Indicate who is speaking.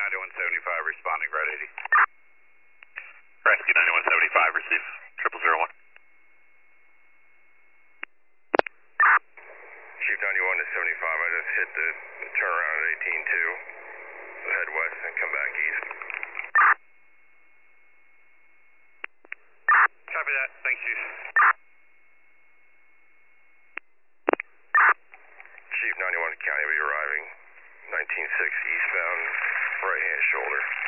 Speaker 1: 9175 responding, right 80.
Speaker 2: Rescue 9175, receive 0001.
Speaker 3: Chief 91 to 75, I just hit the turnaround at 18-2, so head west and come back east.
Speaker 1: Copy that, thanks, Chief.
Speaker 3: Chief 91 to County will be arriving, 19-6 eastbound, right hand shoulder.